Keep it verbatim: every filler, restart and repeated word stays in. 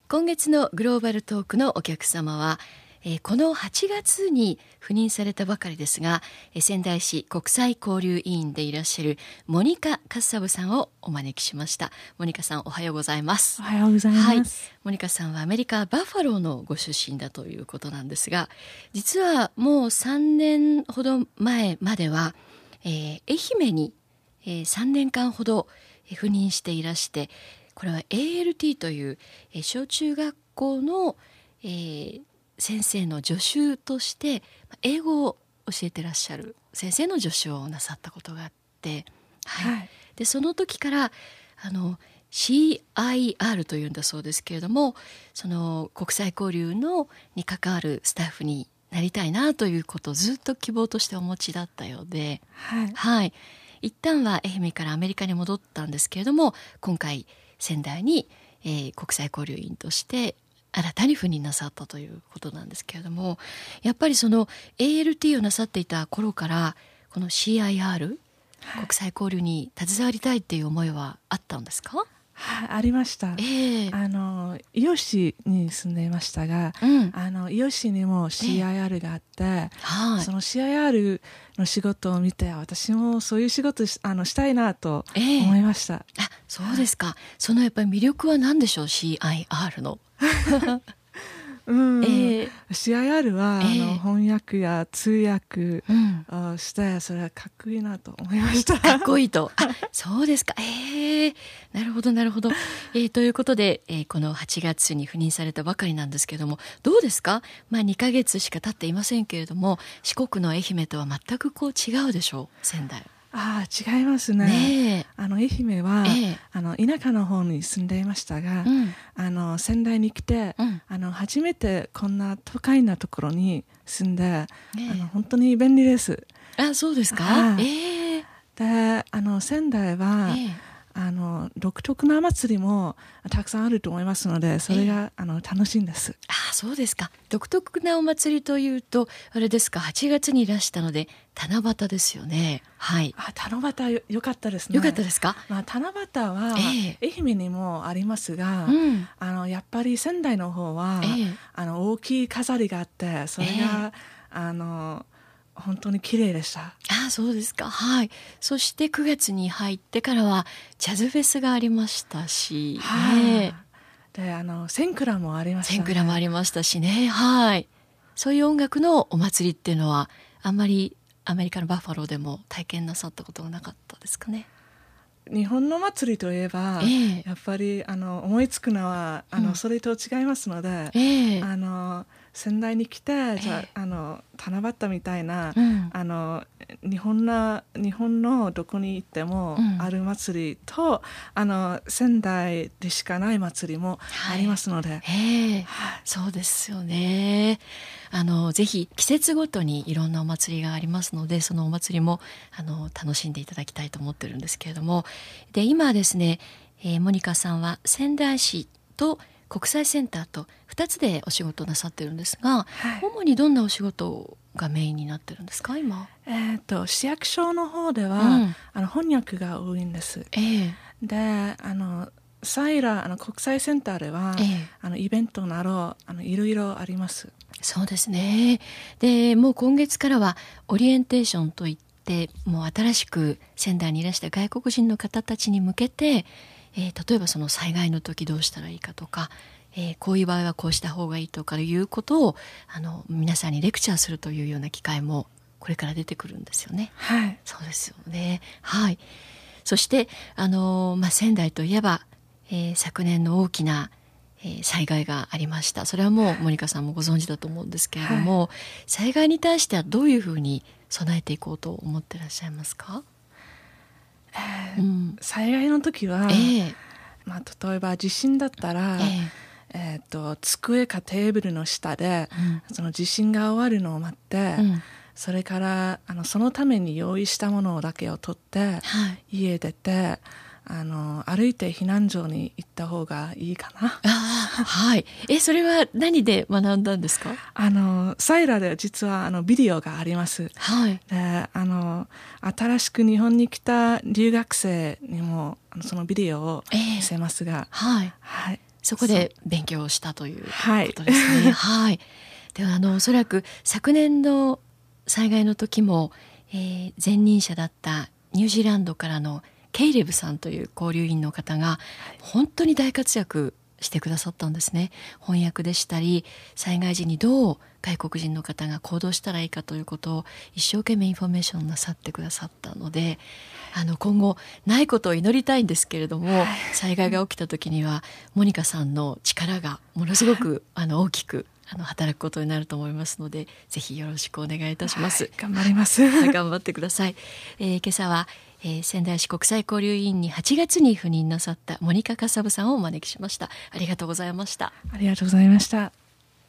今月のグローバルトークのお客様は、えー、このはちがつに赴任されたばかりですが、えー、仙台市国際交流委員でいらっしゃるモニカ・カッサブさんをお招きしました。モニカさん、おはようございます。 おはようございます、はい、 モニカさんはアメリカバファローのご出身だということなんですが、実はもうさんねんほど前までは、えー、愛媛に、えー、さんねんかんほど赴任していらして、これは エーエルティー という、えー、小中学校の、えー、先生の助手として英語を教えてらっしゃる先生の助手をなさったことがあって、はいはい、でその時からあの シーアイアール というんだそうですけれども、その国際交流のに関わるスタッフになりたいなということをずっと希望としてお持ちだったようで、 はいはい、一旦は愛媛からアメリカに戻ったんですけれども、今回仙台に、えー、国際交流員として新たに赴任なさったということなんですけれども、やっぱりその エーエルティー をなさっていた頃からこの シーアイアール、はい、国際交流に携わりたいっていう思いはあったんですか？ はい、ありました、えー、あの伊予市に住んでいましたが、うん、あの伊予市にも シーアイアール があって、えー、その シーアイアール の仕事を見て、私もそういう仕事 し, あのしたいなと思いました、 えー、あ、そうですか。そのやっぱり魅力は何でしょう、 シーアイアール のうん、えー、シーアイアール は、えー、あの翻訳や通訳をして、うん、それはかっこいいなと思いました。 かっこいいと。あ、そうですか。えー、なるほどなるほど。えー、ということで、えー、このはちがつに赴任されたばかりなんですけれども、どうですか？まあにかげつしか経っていませんけれども、四国の愛媛とは全くこう違うでしょう、仙台。 ああ、違いますね。ね、あの愛媛は、ええ、あの田舎の方に住んでいましたが、うん、あの仙台に来て、うん、あの初めてこんな都会なところに住んで、ええ、あの本当に便利です。 あ、そうですか。 ええ、で、あの仙台は、ええ、あの独特な祭りもたくさんあると思いますので、それが、ええ、あの楽しいんです。 あ、そうですか。独特なお祭りというとあれですか、はちがつにいらしたので七夕ですよね。はい。 あ、七夕 よ, よかったですね。 よかったですか。 まあ、七夕は、ええ、愛媛にもありますが、うん、あのやっぱり仙台の方は、ええ、あの大きい飾りがあって、それが、ええ、あの本当に綺麗でした。 あ、そうですか。はい。そしてくがつに入ってからはジャズフェスがありましたし、 はい、ね、で、あのセンクラもありましたね。 センクラもありましたしね。はい。そういう音楽のお祭りっていうのはあんまりアメリカのバッファローでも体験なさったことがなかったですかね。 日本の祭りといえば、ええ、やっぱりあの思いつくのはあの、うん、それと違いますので、ええ、あの仙台に来て、じゃあ、あの七夕みたいな、うん、あの日本な日本のどこに行ってもある祭りと、うん、あの仙台でしかない祭りもありますので、はいええはい、そうですよね。あのぜひ季節ごとにいろんなお祭りがありますので、そのお祭りもあの楽しんでいただきたいと思ってるんですけれども、で今ですね、えー、モニカさんは仙台市と国際センターとふたつでお仕事なさってるんですが、はい、主にどんなお仕事がメインになってるんですか今？ えー、と市役所の方では、うん、あの翻訳が多いんです、えー、であのサイラあの国際センターでは、えー、あのイベントなどあのいろいろあります。 そうですね。でもう今月からはオリエンテーションといってもう新しく仙台にいらした外国人の方たちに向けて、えー、例えばその災害の時どうしたらいいかとか、えー、こういう場合はこうした方がいいとかいうことをあの皆さんにレクチャーするというような機会もこれから出てくるんですよね。 はい、 そうですよね。はい。そしてあの、まあ、仙台といえば、えー、昨年の大きなえー、災害がありました。それはもうモニカさんもご存知だと思うんですけれども、はい、災害に対してはどういうふうに備えていこうと思ってらっしゃいますか？ えーうん、災害の時は、えーまあ、例えば地震だったら、えーえー、と机かテーブルの下で、うん、その地震が終わるのを待って、うん、それからあのそのために用意したものだけを取って、はい、家出てあの歩いて避難所に行った方がいいかな。 あ、はい。え、それは何で学んだんですか？ あのサイラで実はあのビデオがあります。 はい。 で、あの新しく日本に来た留学生にもあのそのビデオを見せますが、 えー、はい。 はい。 そこで勉強をしたということですね。はい、はい、ではあのおそらく昨年の災害の時も、えー、前任者だったニュージーランドからのケイレブさんという交流員の方が本当に大活躍してくださったんですね。翻訳でしたり、災害時にどう外国人の方が行動したらいいかということを一生懸命インフォメーションなさってくださったので、あの今後ないことを祈りたいんですけれども、災害が起きた時にはモニカさんの力がものすごくあの大きくあの働くことになると思いますので、ぜひよろしくお願いいたします。はい、 頑張ります。 頑張ってください。えー、今朝は、えー、仙台市国際交流委員にはちがつに赴任なさったモニカ・カサブさんをお招きしました。ありがとうございました。 ありがとうございました。